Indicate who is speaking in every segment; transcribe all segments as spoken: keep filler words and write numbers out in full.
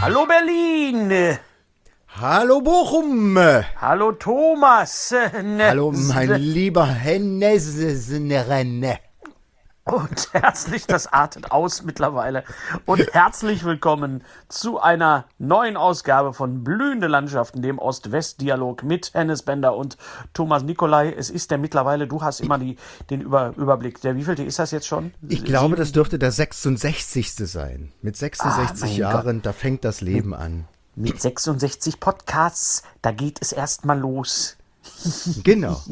Speaker 1: Hallo Berlin.
Speaker 2: Hallo Bochum.
Speaker 1: Hallo Thomas.
Speaker 2: Hallo mein lieber Hennes.
Speaker 1: Und herzlich, das artet aus mittlerweile. Und herzlich willkommen zu einer neuen Ausgabe von Blühende Landschaften, dem Ost-West-Dialog mit Hennes Bender und Thomas Nicolai. Es ist der mittlerweile, du hast immer die, den Über, Überblick. Der wievielte ist das jetzt schon?
Speaker 2: Ich glaube, das dürfte der sechsundsechzigste sein. Mit sechsundsechzig ah, Jahren, Gott. Da fängt das Leben
Speaker 1: mit,
Speaker 2: an.
Speaker 1: Mit sechsundsechzig Podcasts, da geht es erstmal los.
Speaker 2: Genau.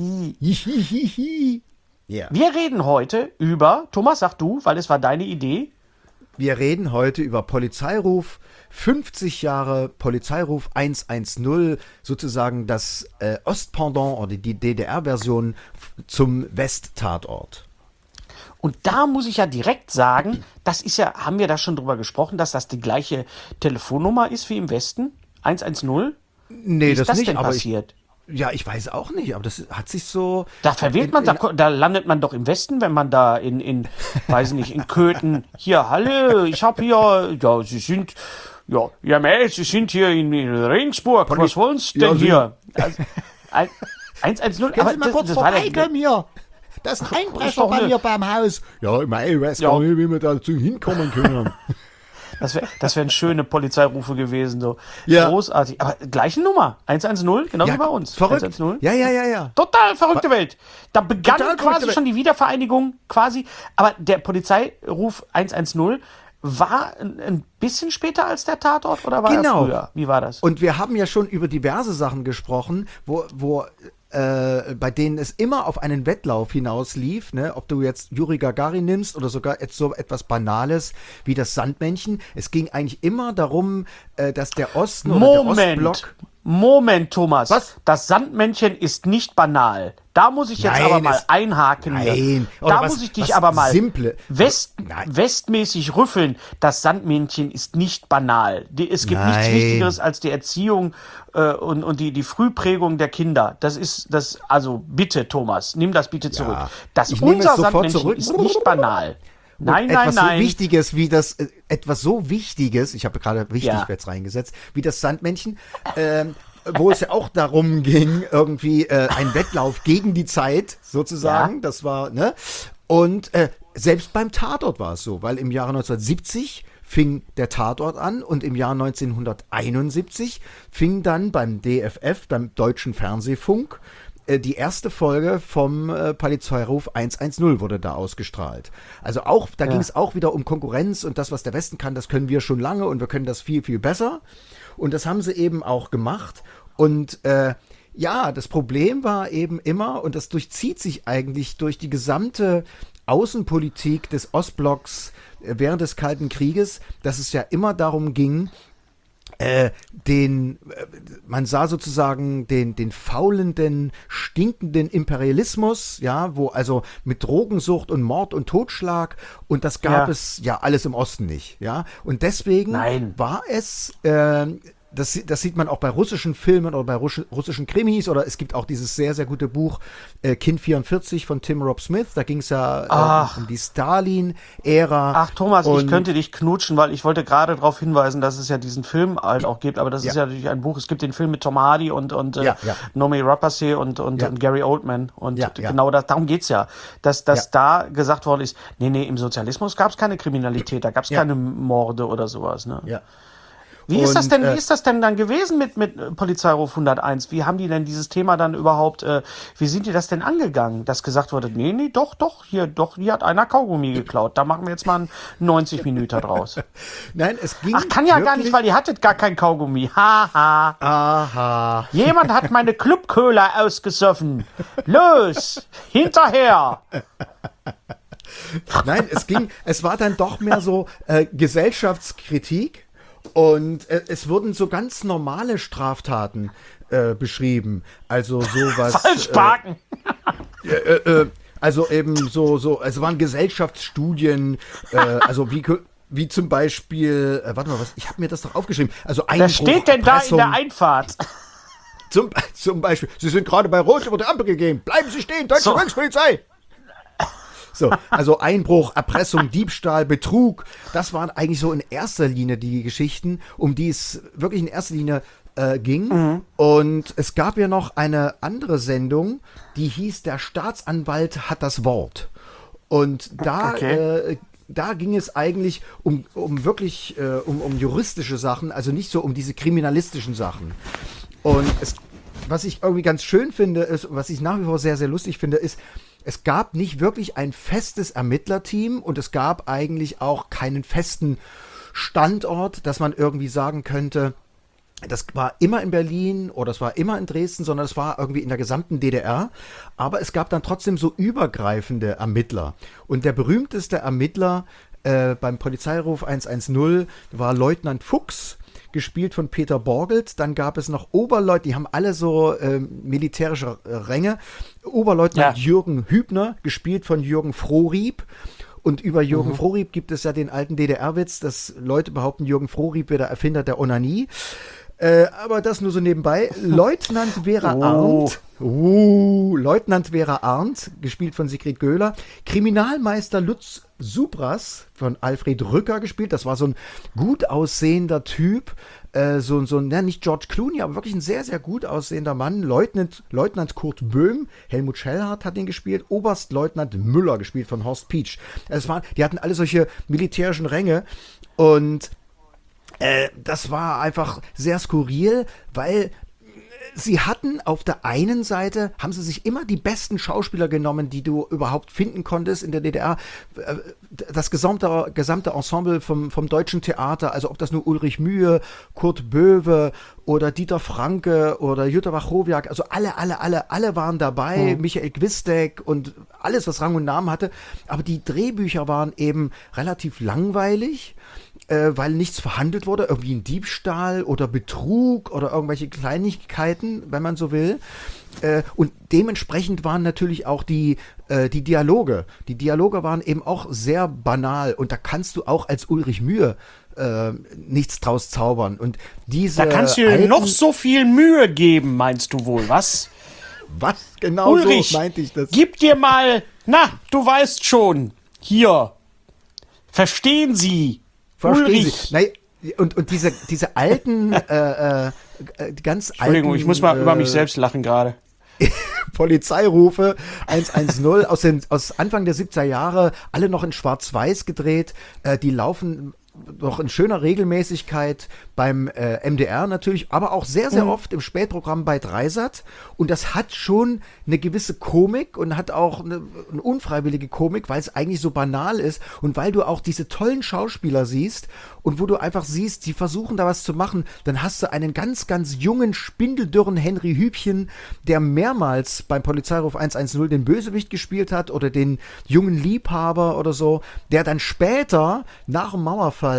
Speaker 1: Yeah. Wir reden heute über, Thomas, sag du, weil es war deine Idee.
Speaker 2: Wir reden heute über Polizeiruf, fünfzig Jahre Polizeiruf hundertzehn, sozusagen das äh, Ostpendant oder die D D R-Version zum West-Tatort.
Speaker 1: Und da muss ich ja direkt sagen, das ist ja, haben wir da schon drüber gesprochen, dass das die gleiche Telefonnummer ist wie im Westen? hundertzehn?
Speaker 2: Nee,
Speaker 1: wie ist
Speaker 2: das,
Speaker 1: das
Speaker 2: nicht,
Speaker 1: denn
Speaker 2: aber
Speaker 1: passiert?
Speaker 2: Ich, ja, ich weiß auch nicht, aber das hat sich so...
Speaker 1: Da verwirrt man, in, in, da, da landet man doch im Westen, wenn man da in, in weiß nicht, in Köthen, hier, hallo, ich hab hier, ja, Sie sind, ja, ja, mei, Sie sind hier in, in Regensburg, was wollen Sie denn ja, hier? Also, ein, hundertzehn,
Speaker 2: Können aber Sie mal das, kurz das vorbeikommen hier? Das ist ein Einbrecher bei mir beim Haus. Ja, ich meine, ich weiß ja. gar nicht, wie wir dazu hinkommen können.
Speaker 1: Das wäre das wär eine schöne Polizeirufe gewesen, so.
Speaker 2: Ja.
Speaker 1: Großartig. Aber gleiche Nummer. hundertzehn, genau
Speaker 2: ja,
Speaker 1: wie bei uns.
Speaker 2: Verrückt.
Speaker 1: hundertzehn.
Speaker 2: Ja, ja, ja, ja.
Speaker 1: Total verrückte Welt. Da begann
Speaker 2: Total
Speaker 1: quasi schon die Wiedervereinigung, quasi. Aber der Polizeiruf hundertzehn war ein, ein bisschen später als der Tatort oder war
Speaker 2: genau.
Speaker 1: er früher? Wie war das?
Speaker 2: Und wir haben ja schon über diverse Sachen gesprochen, wo, wo Äh, bei denen es immer auf einen Wettlauf hinauslief, ne? Ob du jetzt Juri Gagarin nimmst oder sogar jetzt so etwas Banales wie das Sandmännchen. Es ging eigentlich immer darum, äh, dass der Osten oder
Speaker 1: Moment,
Speaker 2: der Ostblock...
Speaker 1: Moment, Thomas.
Speaker 2: Was?
Speaker 1: Das Sandmännchen ist nicht banal. Da muss ich jetzt
Speaker 2: nein,
Speaker 1: aber mal einhaken.
Speaker 2: Nein.
Speaker 1: Hier.
Speaker 2: Oder
Speaker 1: da
Speaker 2: was,
Speaker 1: muss ich dich
Speaker 2: was
Speaker 1: aber mal
Speaker 2: simple.
Speaker 1: West, westmäßig rüffeln. Das Sandmännchen ist nicht banal. Es gibt
Speaker 2: nein.
Speaker 1: nichts Wichtigeres als die Erziehung äh, und, und die, die Frühprägung der Kinder. Das ist das, also bitte, Thomas, nimm das bitte zurück.
Speaker 2: Ja,
Speaker 1: das
Speaker 2: ich
Speaker 1: unser
Speaker 2: sofort
Speaker 1: Sandmännchen
Speaker 2: zurück.
Speaker 1: ist nicht banal. Nein,
Speaker 2: etwas
Speaker 1: nein, nein.
Speaker 2: so Wichtiges wie das, äh, etwas so Wichtiges, ich habe gerade wichtig
Speaker 1: ja.
Speaker 2: jetzt reingesetzt, wie das Sandmännchen, ähm, wo es ja auch darum ging, irgendwie äh, ein Wettlauf gegen die Zeit sozusagen, ja. Das war, ne? Und äh, selbst beim Tatort war es so, weil im Jahre neunzehnhundertsiebzig fing der Tatort an und im Jahr neunzehnhunderteinundsiebzig fing dann beim D F F, beim Deutschen Fernsehfunk, äh, die erste Folge vom äh, Polizeiruf hundertzehn wurde da ausgestrahlt. Also auch, da ja. ging es auch wieder um Konkurrenz und das, was der Westen kann, das können wir schon lange und wir können das viel, viel besser. Und das haben sie eben auch gemacht. Und äh, ja, das Problem war eben immer, und das durchzieht sich eigentlich durch die gesamte Außenpolitik des Ostblocks während des Kalten Krieges, dass es ja immer darum ging, äh, den, äh, man sah sozusagen den, den faulenden, stinkenden Imperialismus, ja, wo also mit Drogensucht und Mord und Totschlag, und das gab ja. es ja alles im Osten nicht, ja, und deswegen
Speaker 1: Nein.
Speaker 2: war es, äh, Das, das sieht man auch bei russischen Filmen oder bei Russ, russischen Krimis, oder es gibt auch dieses sehr, sehr gute Buch äh, Kind vierundvierzig von Tim Rob Smith. Da ging es ja äh, um die Stalin-Ära.
Speaker 1: Ach Thomas, und ich könnte dich knutschen, weil ich wollte gerade darauf hinweisen, dass es ja diesen Film halt auch gibt, aber das ja. ist ja natürlich ein Buch. Es gibt den Film mit Tom Hardy und, und äh, ja, ja. Noomi Rapace und, und, ja. und Gary Oldman. Und ja, ja. genau das, darum geht's ja. Dass, dass ja. da gesagt worden ist, nee, nee, im Sozialismus gab es keine Kriminalität, da gab es ja. keine Morde oder sowas. Ne? Ja. Wie ist, das denn, äh, wie ist das denn dann gewesen mit, mit Polizeiruf hunderteins? Wie haben die denn dieses Thema dann überhaupt, äh, wie sind die das denn angegangen? Dass gesagt wurde, nee, nee, doch, doch, hier, doch, hier hat einer Kaugummi geklaut. Da machen wir jetzt mal einen neunzig Minuten draus.
Speaker 2: Nein, es ging.
Speaker 1: Ach, kann ja gar nicht, weil ihr hattet gar kein Kaugummi. Haha.
Speaker 2: Aha.
Speaker 1: Jemand hat meine Clubköhler ausgesoffen. Los, hinterher.
Speaker 2: Nein, es ging, es war dann doch mehr so äh, Gesellschaftskritik. Und äh, es wurden so ganz normale Straftaten äh, beschrieben. Also sowas.
Speaker 1: Falsch parken!
Speaker 2: Äh, äh, äh, also eben so, so, es waren Gesellschaftsstudien, äh, also wie, wie zum Beispiel, äh, warte mal, was, ich habe mir das doch aufgeschrieben. Also Einbruch,
Speaker 1: was steht denn da in der Einfahrt?
Speaker 2: Zum, zum Beispiel, Sie sind gerade bei Rot über die Ampel gegangen. Bleiben Sie stehen, deutsche so. Volkspolizei! So, also Einbruch, Erpressung, Diebstahl, Betrug, das waren eigentlich so in erster Linie die Geschichten, um die es wirklich in erster Linie äh, ging. Mhm. Und es gab ja noch eine andere Sendung, die hieß Der Staatsanwalt hat das Wort. Und da okay. äh, Da ging es eigentlich um, um wirklich äh, um, um juristische Sachen, also nicht so um diese kriminalistischen Sachen. Und es, was ich irgendwie ganz schön finde, ist, was ich nach wie vor sehr, sehr lustig finde, ist, es gab nicht wirklich ein festes Ermittlerteam und es gab eigentlich auch keinen festen Standort, dass man irgendwie sagen könnte, das war immer in Berlin oder es war immer in Dresden, sondern es war irgendwie in der gesamten D D R. Aber es gab dann trotzdem so übergreifende Ermittler. Und der berühmteste Ermittler äh, beim Polizeiruf hundertzehn war Leutnant Fuchs, gespielt von Peter Borgelt. Dann gab es noch Oberleutnant, die haben alle so äh, militärische äh, Ränge. Oberleutnant ja. Jürgen Hübner, gespielt von Jürgen Frohrieb. Und über Jürgen mhm. Frohrieb gibt es ja den alten D D R-Witz, dass Leute behaupten, Jürgen Frohrieb wäre der Erfinder der Onanie. Äh, aber das nur so nebenbei. Leutnant Vera oh. Arndt. Uh, Leutnant Vera Arndt, gespielt von Sigrid Göhler. Kriminalmeister Lutz Subras von Alfred Rücker gespielt. Das war so ein gut aussehender Typ. Äh, so, so ne, nicht George Clooney, aber wirklich ein sehr, sehr gut aussehender Mann. Leutnant, Leutnant Kurt Böhm, Helmut Schellhardt hat ihn gespielt. Oberstleutnant Müller, gespielt von Horst Pietsch. Es war, die hatten alle solche militärischen Ränge. Und Äh, das war einfach sehr skurril, weil sie hatten auf der einen Seite, haben sie sich immer die besten Schauspieler genommen, die du überhaupt finden konntest in der D D R. Das gesamte, gesamte Ensemble vom, vom deutschen Theater, also ob das nur Ulrich Mühe, Kurt Böwe oder Dieter Franke oder Jutta Wachowiak, also alle, alle, alle, alle waren dabei, mhm. Michael Gwisdek und alles, was Rang und Namen hatte. Aber die Drehbücher waren eben relativ langweilig, äh, weil nichts verhandelt wurde, irgendwie ein Diebstahl oder Betrug oder irgendwelche Kleinigkeiten, wenn man so will. Äh, und dementsprechend waren natürlich auch die, äh, die Dialoge. Die Dialoge waren eben auch sehr banal und da kannst du auch als Ulrich Mühe äh, nichts draus zaubern. Und diese
Speaker 1: da kannst du dir noch so viel Mühe geben, meinst du wohl, was?
Speaker 2: Was? Genau
Speaker 1: Ulrich,
Speaker 2: so meinte ich das.
Speaker 1: Gib dir mal, na, du weißt schon, hier, verstehen Sie,
Speaker 2: Verstehen
Speaker 1: Ulrich.
Speaker 2: Sie. Nein, und, und diese, diese alten, äh, äh, ganz
Speaker 1: Entschuldigung,
Speaker 2: alten,
Speaker 1: ich muss mal
Speaker 2: äh,
Speaker 1: über mich selbst lachen gerade.
Speaker 2: Polizeirufe hundertzehn aus, den, aus Anfang der siebziger Jahre, alle noch in Schwarz-Weiß gedreht, äh, die laufen noch in schöner Regelmäßigkeit beim äh, M D R natürlich, aber auch sehr, sehr mhm. oft im Spätprogramm bei Dreisat. Und das hat schon eine gewisse Komik und hat auch eine, eine unfreiwillige Komik, weil es eigentlich so banal ist und weil du auch diese tollen Schauspieler siehst und wo du einfach siehst, die versuchen da was zu machen. Dann hast du einen ganz, ganz jungen, spindeldürren Henry Hübchen, der mehrmals beim Polizeiruf hundertzehn den Bösewicht gespielt hat oder den jungen Liebhaber oder so, der dann später nach dem Mauerfall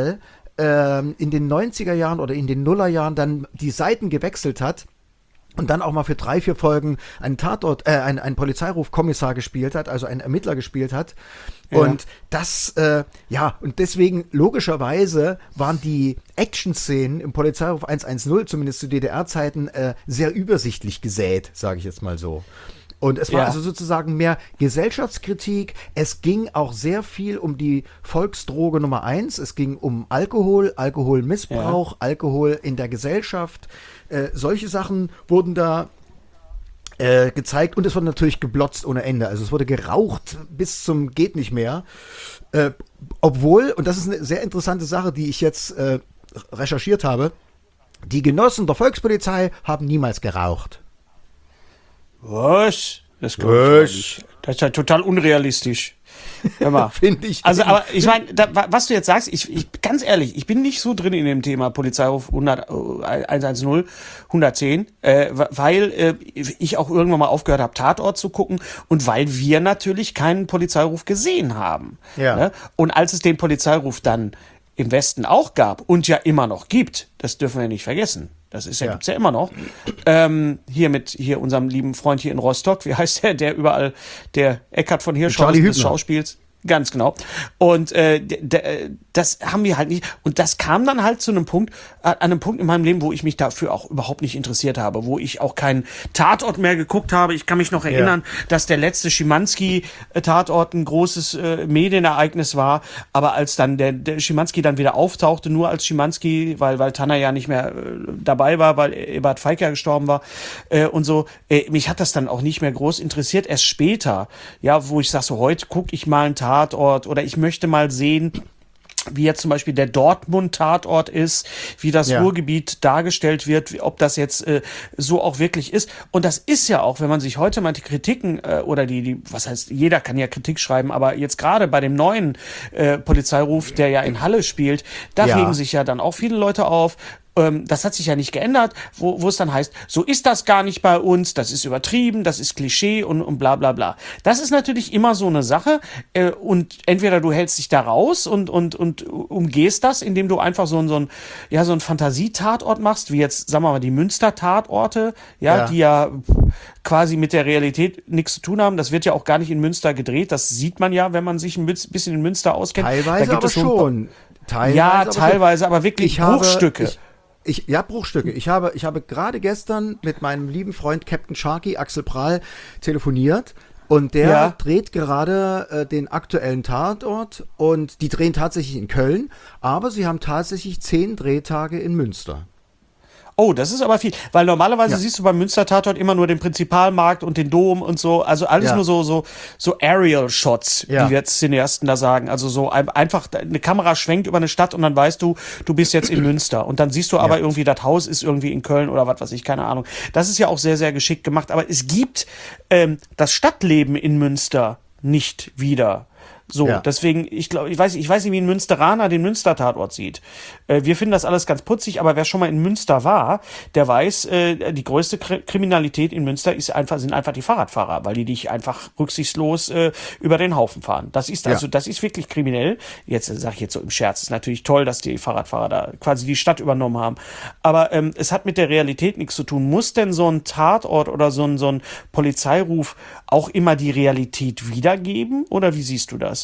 Speaker 2: in den neunziger Jahren oder in den Nullerjahren dann die Seiten gewechselt hat und dann auch mal für drei, vier Folgen einen Tatort, äh, einen, einen Polizeirufkommissar gespielt hat, also einen Ermittler gespielt hat. Ja. Und das, äh, ja, und deswegen logischerweise waren die Action-Szenen im Polizeiruf hundertzehn, zumindest zu D D R-Zeiten, äh, sehr übersichtlich gesät, sage ich jetzt mal so. Und es war ja. also sozusagen mehr Gesellschaftskritik. Es ging auch sehr viel um die Volksdroge Nummer eins. Es ging um Alkohol, Alkoholmissbrauch, ja. Alkohol in der Gesellschaft. Äh, solche Sachen wurden da äh, gezeigt. Und es wurde natürlich geblotzt ohne Ende. Also es wurde geraucht bis zum geht nicht mehr. Äh, obwohl, und das ist eine sehr interessante Sache, die ich jetzt äh, recherchiert habe, die Genossen der Volkspolizei haben niemals geraucht.
Speaker 1: Was? Das glaube ich nicht. Das ist ja total unrealistisch.
Speaker 2: Finde ich.
Speaker 1: Also, aber ich meine, was du jetzt sagst, ich, ich ganz ehrlich, ich bin nicht so drin in dem Thema Polizeiruf hundertzehn, hundertzehn, äh, weil äh, ich auch irgendwann mal aufgehört habe, Tatort zu gucken und weil wir natürlich keinen Polizeiruf gesehen haben.
Speaker 2: Ja.
Speaker 1: Ne? Und als es den Polizeiruf dann im Westen auch gab und ja immer noch gibt, das dürfen wir nicht vergessen. Das ist ja, ja. gibt's ja immer noch. Ähm, hier mit hier unserem lieben Freund hier in Rostock, wie heißt der, der überall, der Eckhard von Hirschhausen des Schauspiels. Ganz genau. Und äh, d- d- das haben wir halt nicht. Und das kam dann halt zu einem Punkt, äh, an einem Punkt in meinem Leben, wo ich mich dafür auch überhaupt nicht interessiert habe, wo ich auch keinen Tatort mehr geguckt habe. Ich kann mich noch erinnern, ja. dass der letzte Schimanski-Tatort ein großes äh, Medienereignis war. Aber als dann der, der Schimanski dann wieder auftauchte, nur als Schimanski, weil, weil Tanner ja nicht mehr äh, dabei war, weil Eberhard Feig ja gestorben war äh, und so, äh, mich hat das dann auch nicht mehr groß interessiert. Erst später, ja, wo ich sage, so heute gucke ich mal einen Tatort Tatort oder ich möchte mal sehen, wie jetzt zum Beispiel der Dortmund-Tatort ist, wie das ja. Ruhrgebiet dargestellt wird, wie, ob das jetzt äh, so auch wirklich ist. Und das ist ja auch, wenn man sich heute mal die Kritiken äh, oder die, die, was heißt, jeder kann ja Kritik schreiben, aber jetzt gerade bei dem neuen äh, Polizeiruf, der ja in Halle spielt, da ja. regen sich ja dann auch viele Leute auf. Das hat sich ja nicht geändert, wo, wo es dann heißt, so ist das gar nicht bei uns, das ist übertrieben, das ist Klischee und, und bla bla bla. Das ist natürlich immer so eine Sache äh, und entweder du hältst dich da raus und, und, und umgehst das, indem du einfach so ein, so ein, ja, so ein Fantasietatort machst, wie jetzt, sagen wir mal, die Münster-Tatorte, ja, ja, die ja quasi mit der Realität nichts zu tun haben. Das wird ja auch gar nicht in Münster gedreht, das sieht man ja, wenn man sich ein bisschen in Münster auskennt.
Speaker 2: Teilweise da gibt aber es schon.
Speaker 1: Teilweise, ja, aber teilweise, aber wirklich
Speaker 2: ich
Speaker 1: Bruchstücke.
Speaker 2: Habe, ich, Ich, ja, Bruchstücke. Ich habe, ich habe gerade gestern mit meinem lieben Freund Captain Sharky, Axel Prahl, telefoniert und der ja. dreht gerade äh, den aktuellen Tatort und die drehen tatsächlich in Köln, aber sie haben tatsächlich zehn Drehtage in Münster.
Speaker 1: Oh, das ist aber viel, weil normalerweise
Speaker 2: ja.
Speaker 1: siehst du beim Münster-Tatort immer nur den Prinzipalmarkt und den Dom und so, also alles ja. nur so so so Aerial-Shots, ja. wie wir jetzt Cineasten da sagen, also so ein, einfach eine Kamera schwenkt über eine Stadt und dann weißt du, du bist jetzt in Münster und dann siehst du aber ja. irgendwie, das Haus ist irgendwie in Köln oder was weiß ich, keine Ahnung. Das ist ja auch sehr, sehr geschickt gemacht, aber es gibt ähm, das Stadtleben in Münster nicht wieder. So, ja. deswegen, ich glaube, ich weiß, ich weiß nicht, wie ein Münsteraner den Münster-Tatort sieht. Äh, wir finden das alles ganz putzig, aber wer schon mal in Münster war, der weiß, äh, die größte Kr- Kriminalität in Münster ist einfach, sind einfach die Fahrradfahrer, weil die dich einfach rücksichtslos äh, über den Haufen fahren. Das ist also, ja. das ist wirklich kriminell. Jetzt sage ich jetzt so im Scherz, ist natürlich toll, dass die Fahrradfahrer da quasi die Stadt übernommen haben. Aber ähm, es hat mit der Realität nichts zu tun. Muss denn so ein Tatort oder so ein, so ein Polizeiruf auch immer die Realität wiedergeben? Oder wie siehst du das?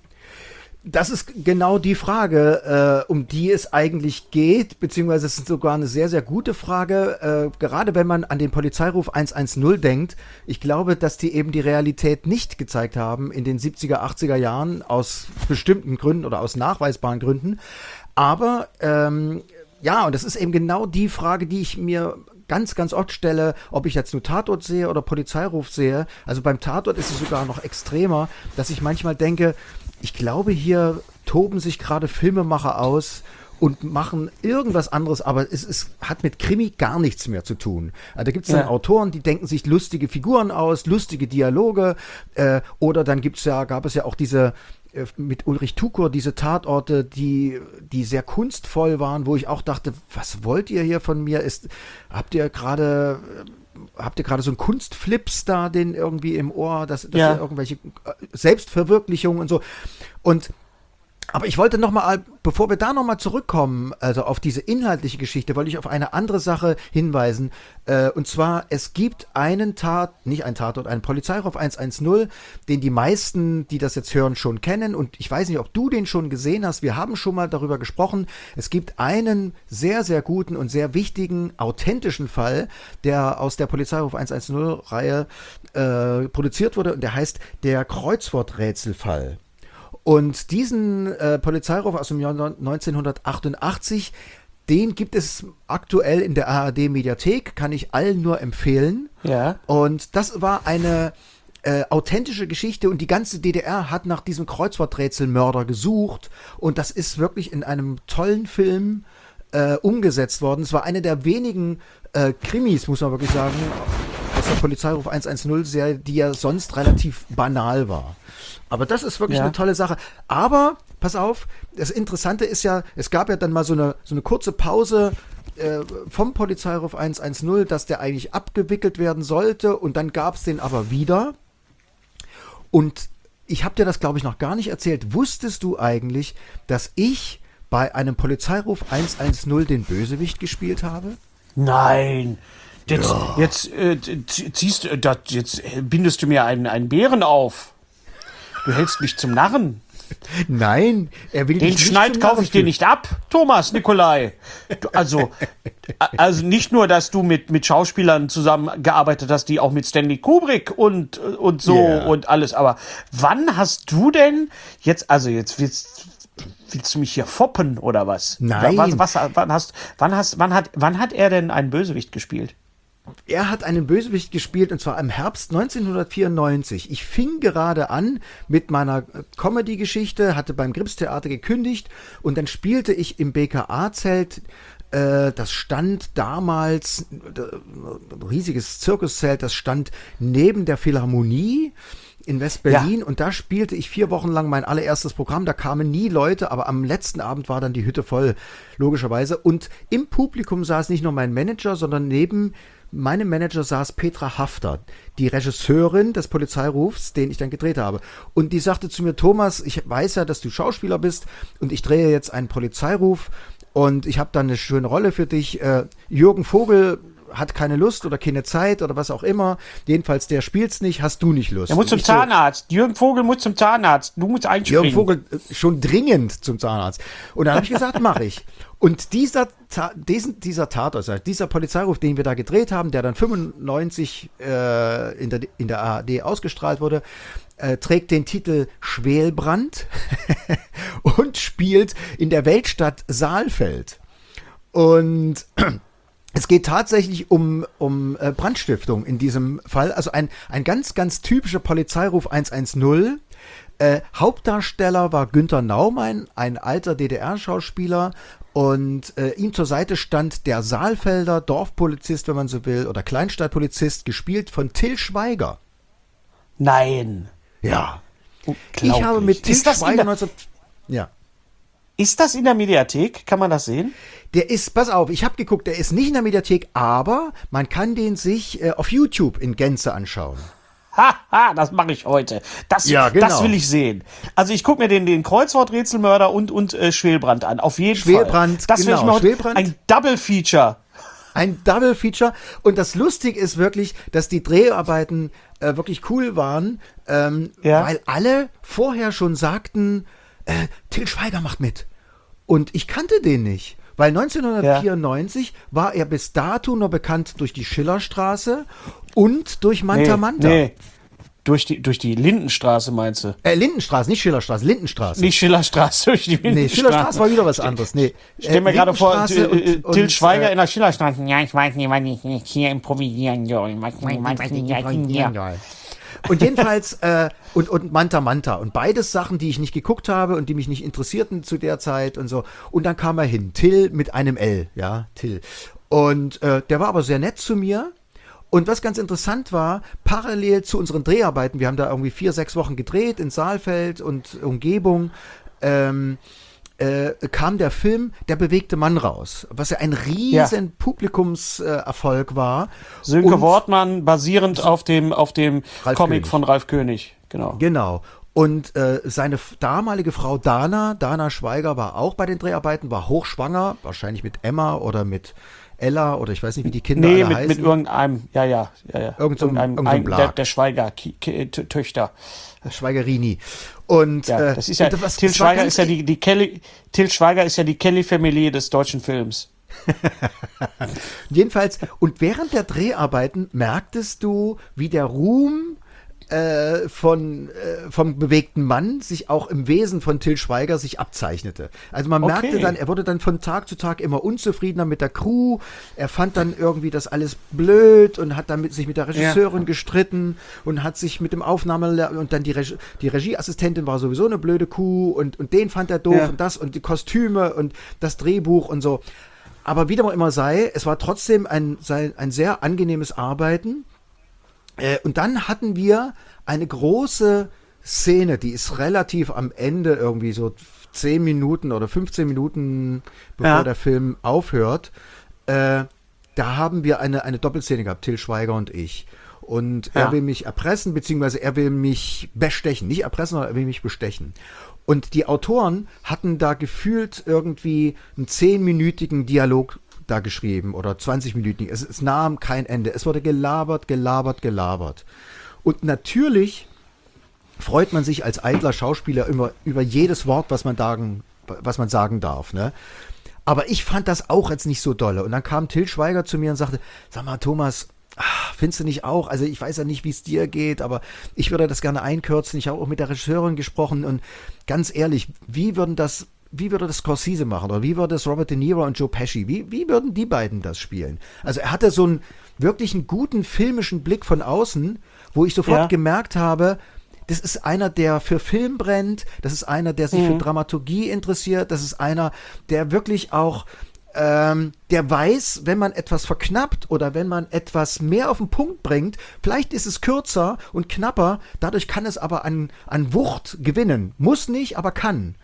Speaker 2: Das ist genau die Frage, äh, um die es eigentlich geht, beziehungsweise es ist sogar eine sehr, sehr gute Frage, äh, gerade wenn man an den Polizeiruf hundertzehn denkt. Ich glaube, dass die eben die Realität nicht gezeigt haben in den siebziger, achtziger Jahren aus bestimmten Gründen oder aus nachweisbaren Gründen. Aber ähm, ja, und das ist eben genau die Frage, die ich mir ganz, ganz oft stelle, ob ich jetzt nur Tatort sehe oder Polizeiruf sehe. Also beim Tatort ist es sogar noch extremer, dass ich manchmal denke, ich glaube, hier toben sich gerade Filmemacher aus und machen irgendwas anderes, aber es ist, hat mit Krimi gar nichts mehr zu tun. Also da gibt es dann ja. Autoren, die denken sich lustige Figuren aus, lustige Dialoge, äh, oder dann gibt's ja, gab es ja auch diese äh, mit Ulrich Tukur, diese Tatorte, die, die sehr kunstvoll waren, wo ich auch dachte, was wollt ihr hier von mir? Ist, habt ihr gerade Habt ihr gerade so einen Kunstflips da, den irgendwie im Ohr, dass, dass ja. ihr irgendwelche Selbstverwirklichungen und so. Und aber ich wollte noch mal, bevor wir da noch mal zurückkommen, also auf diese inhaltliche Geschichte, wollte ich auf eine andere Sache hinweisen. Äh, und zwar, es gibt einen Tat, nicht ein Tatort, einen Polizeiruf hundertzehn, den die meisten, die das jetzt hören, schon kennen. Und ich weiß nicht, ob du den schon gesehen hast. Wir haben schon mal darüber gesprochen. Es gibt einen sehr, sehr guten und sehr wichtigen, authentischen Fall, der aus der Polizeiruf hundertzehn-Reihe äh, produziert wurde. Und der heißt der Kreuzworträtselfall. Und diesen äh, Polizeiruf aus dem Jahr neunzehnhundertachtundachtzig, den gibt es aktuell in der A R D-Mediathek, kann ich allen nur empfehlen.
Speaker 1: Ja.
Speaker 2: Und das war eine äh, authentische Geschichte und die ganze D D R hat nach diesem Kreuzworträtselmörder gesucht und das ist wirklich in einem tollen Film äh, umgesetzt worden. Es war eine der wenigen äh, Krimis, muss man wirklich sagen, aus der Polizeiruf hundertzehn-Serie, die ja sonst relativ banal war. Aber das ist wirklich ja. eine tolle Sache. Aber, pass auf, das Interessante ist ja, es gab ja dann mal so eine, so eine kurze Pause äh, vom Polizeiruf hundertzehn, dass der eigentlich abgewickelt werden sollte und dann gab es den aber wieder. Und ich habe dir das, glaube ich, noch gar nicht erzählt. Wusstest du eigentlich, dass ich bei einem Polizeiruf hundertzehn den Bösewicht gespielt habe?
Speaker 1: Nein. Jetzt, ja. jetzt äh, ziehst du, das, jetzt bindest du mir einen, einen Bären auf. Du hältst mich zum Narren.
Speaker 2: Nein, er will
Speaker 1: Den Schneid kaufe ich dir nicht ab, Thomas Nikolai. Du, also, also nicht nur, dass du mit, mit Schauspielern zusammengearbeitet hast, die auch mit Stanley Kubrick und, und so yeah. und alles, aber wann hast du denn jetzt, also jetzt willst, willst du mich hier foppen oder was?
Speaker 2: Nein.
Speaker 1: Was, was, wann hast, wann hast, wann hat, wann hat er denn einen Bösewicht gespielt?
Speaker 2: Er hat einen Bösewicht gespielt, und zwar im Herbst neunzehnhundertvierundneunzig. Ich fing gerade an mit meiner Comedy-Geschichte, hatte beim Gripstheater gekündigt und dann spielte ich im B K A-Zelt. Äh, das stand damals, ein riesiges Zirkuszelt, das stand neben der Philharmonie in West-Berlin, ja. Und da spielte ich vier Wochen lang mein allererstes Programm. Da kamen nie Leute, aber am letzten Abend war dann die Hütte voll, logischerweise. Und im Publikum saß nicht nur mein Manager, sondern neben meinem Manager saß Petra Hafter, die Regisseurin des Polizeirufs, den ich dann gedreht habe. Und die sagte zu mir: Thomas, ich weiß ja, dass du Schauspieler bist und ich drehe jetzt einen Polizeiruf und ich habe da eine schöne Rolle für dich. Äh, Jürgen Vogel hat keine Lust oder keine Zeit oder was auch immer. Jedenfalls, der spielt's nicht, hast du nicht Lust.
Speaker 1: Er muss zum Zahnarzt. So, Jürgen Vogel muss zum Zahnarzt. Du musst einspringen.
Speaker 2: Jürgen Vogel äh, schon dringend zum Zahnarzt. Und dann habe ich gesagt, mache ich. Und dieser, diesen, dieser Tatort, also dieser Polizeiruf, den wir da gedreht haben, der dann fünfundneunzig äh, in, der, in der A R D ausgestrahlt wurde, äh, trägt den Titel Schwelbrand und spielt in der Weltstadt Saalfeld. Und es geht tatsächlich um, um äh, Brandstiftung in diesem Fall. Also ein, ein ganz, ganz typischer Polizeiruf hundertzehn. Äh, Hauptdarsteller war Günther Naumann, ein alter D D R-Schauspieler. Und äh, ihm zur Seite stand der Saalfelder Dorfpolizist, wenn man so will, oder Kleinstadtpolizist, gespielt von Till Schweiger.
Speaker 1: Nein.
Speaker 2: Ja. Ich habe mit Till Schweiger neunzehn... Ja.
Speaker 1: Ist das in der Mediathek? Kann man das sehen?
Speaker 2: Der ist, pass auf, ich habe geguckt, der ist nicht in der Mediathek, aber man kann den sich äh, auf YouTube in Gänze anschauen.
Speaker 1: Haha, das mache ich heute. Das,
Speaker 2: ja, genau.
Speaker 1: Das will ich sehen. Also ich gucke mir den, den Kreuzworträtselmörder und, und äh, Schwelbrand an. Auf jeden
Speaker 2: Schwelbrand,
Speaker 1: Fall. Das
Speaker 2: genau.
Speaker 1: will ich mir heute,
Speaker 2: Schwelbrand.
Speaker 1: Ein Double-Feature.
Speaker 2: Ein Double-Feature. Und das Lustige ist wirklich, dass die Dreharbeiten äh, wirklich cool waren, ähm, ja. weil alle vorher schon sagten, äh, Till Schweiger macht mit. Und ich kannte den nicht. Weil neunzehnhundertvierundneunzig ja. war er bis dato nur bekannt durch die Schillerstraße und durch Manta
Speaker 1: nee,
Speaker 2: Manta.
Speaker 1: Nee. Durch die, durch die Lindenstraße, meinst du?
Speaker 2: Äh, Lindenstraße, nicht Schillerstraße, Lindenstraße.
Speaker 1: Nicht Schillerstraße, durch die Lindenstraße.
Speaker 2: Nee, Schillerstraße war wieder was anderes. Nee.
Speaker 1: Ich stell mir äh, gerade vor, Till
Speaker 2: und, und,
Speaker 1: Schweiger
Speaker 2: äh,
Speaker 1: in der Schillerstraße. Ja, ich weiß nicht, wann ich nicht hier improvisieren soll.
Speaker 2: Und jedenfalls, äh, und, und Manta Manta. Und beides Sachen, die ich nicht geguckt habe und die mich nicht interessierten zu der Zeit und so. Und dann kam er hin. Till mit einem L, ja, Till. Und äh, der war aber sehr nett zu mir. Und was ganz interessant war, parallel zu unseren Dreharbeiten, wir haben da irgendwie vier, sechs Wochen gedreht in Saalfeld und Umgebung, ähm, äh, kam der Film Der bewegte Mann raus, was ja ein riesen ja. Publikumserfolg äh, war.
Speaker 1: Sönke Wortmann, basierend auf dem, auf dem Comic König. Von Ralf König. Genau.
Speaker 2: Genau. Und äh, seine damalige Frau Dana, Dana Schweiger, war auch bei den Dreharbeiten, war hochschwanger, wahrscheinlich mit Emma oder mit Ella oder ich weiß nicht, wie die Kinder
Speaker 1: nee,
Speaker 2: alle
Speaker 1: mit,
Speaker 2: heißen.
Speaker 1: mit irgendeinem, ja, ja, ja, ja.
Speaker 2: Irgend so
Speaker 1: irgendeinem,
Speaker 2: irgendein
Speaker 1: ein, der, der Schweiger, Ki, Ki, Töchter.
Speaker 2: Schweigerini. Und,
Speaker 1: ja, das ist ja, das, Till Schweiger ist ja die, die Kelly, Till Schweiger ist ja die Kelly-Familie des deutschen Films.
Speaker 2: Jedenfalls, und während der Dreharbeiten merktest du, wie der Ruhm äh, von, äh, vom bewegten Mann sich auch im Wesen von Till Schweiger sich abzeichnete. Also man merkte okay. dann, er wurde dann von Tag zu Tag immer unzufriedener mit der Crew. Er fand dann irgendwie das alles blöd und hat dann mit, sich mit der Regisseurin ja. gestritten und hat sich mit dem Aufnahme und dann die, Regie, die Regieassistentin war sowieso eine blöde Kuh und, und den fand er doof ja. und das und die Kostüme und das Drehbuch und so. Aber wie dem auch immer sei, es war trotzdem ein, ein sehr angenehmes Arbeiten. Äh, und dann hatten wir eine große Szene, die ist relativ am Ende, irgendwie so zehn Minuten oder fünfzehn Minuten, bevor ja. der Film aufhört. Äh, da haben wir eine, eine Doppelszene gehabt, Till Schweiger und ich. Und ja. er will mich erpressen, beziehungsweise er will mich bestechen. Nicht erpressen, sondern er will mich bestechen. Und die Autoren hatten da gefühlt irgendwie einen zehnminütigen Dialog da geschrieben oder zwanzig Minuten. Es, es nahm kein Ende. Es wurde gelabert, gelabert, gelabert. Und natürlich freut man sich als eitler Schauspieler über, über jedes Wort, was man sagen, was man sagen darf, ne? Aber ich fand das auch jetzt nicht so dolle. Und dann kam Til Schweiger zu mir und sagte, sag mal, Thomas, ach, findest du nicht auch? Also ich weiß ja nicht, wie es dir geht, aber ich würde das gerne einkürzen. Ich habe auch mit der Regisseurin gesprochen und ganz ehrlich, wie würden das, wie würde das Scorsese machen? Oder wie würde das Robert De Niro und Joe Pesci? Wie, wie würden die beiden das spielen? Also er hatte so einen wirklich einen guten filmischen Blick von außen, wo ich sofort ja. gemerkt habe, das ist einer, der für Film brennt, das ist einer, der sich mhm. für Dramaturgie interessiert, das ist einer, der wirklich auch, ähm, der weiß, wenn man etwas verknappt oder wenn man etwas mehr auf den Punkt bringt, vielleicht ist es kürzer und knapper, dadurch kann es aber an, an Wucht gewinnen. Muss nicht, aber kann.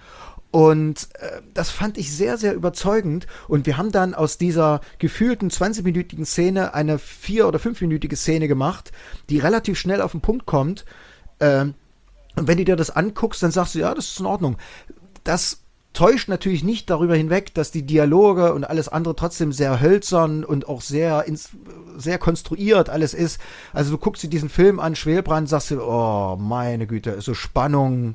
Speaker 2: Und äh, das fand ich sehr, sehr überzeugend. Und wir haben dann aus dieser gefühlten zwanzigminütigen Szene eine vier- oder fünfminütige Szene gemacht, die relativ schnell auf den Punkt kommt. Ähm, und wenn du dir das anguckst, dann sagst du, ja, das ist in Ordnung. Das täuscht natürlich nicht darüber hinweg, dass die Dialoge und alles andere trotzdem sehr hölzern und auch sehr, ins, sehr konstruiert alles ist. Also du guckst dir diesen Film an, Schwelbrand, sagst du, oh, meine Güte, so Spannung.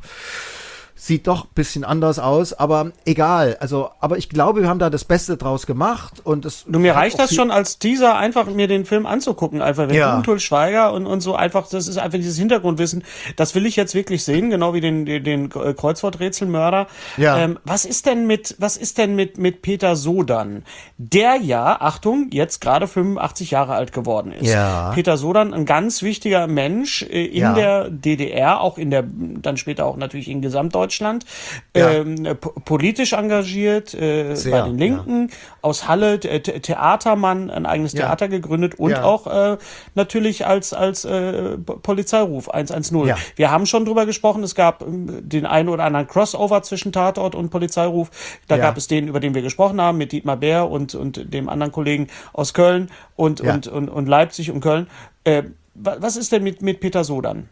Speaker 2: Sieht doch ein bisschen anders aus, aber egal. Also, aber ich glaube, wir haben da das Beste draus gemacht. Und das
Speaker 1: du, mir reicht das schon als Teaser, einfach mir den Film anzugucken. Einfach, wenn ja. Til Schweiger und, und so einfach, das ist einfach dieses Hintergrundwissen. Das will ich jetzt wirklich sehen, genau wie den, den, den Kreuzworträtselmörder. Ja. Ähm, was ist denn mit, was ist denn mit, mit Peter Sodan? Der ja, Achtung, jetzt gerade fünfundachtzig Jahre alt geworden ist. Ja. Peter Sodan, ein ganz wichtiger Mensch äh, in ja. der D D R, auch in der, dann später auch natürlich in Gesamtdeutschland. Deutschland, ja. ähm, p- politisch engagiert, äh, Sehr, bei den Linken, ja. aus Halle, The- Theatermann, ein eigenes ja. Theater gegründet und ja. auch äh, natürlich als, als äh, Polizeiruf eins eins null. Ja. Wir haben schon drüber gesprochen, es gab äh, den einen oder anderen Crossover zwischen Tatort und Polizeiruf. Da ja. gab es den, über den wir gesprochen haben, mit Dietmar Bär und, und dem anderen Kollegen aus Köln und, ja. und, und, und Leipzig und Köln. Äh, was ist denn mit, mit Peter Sodan?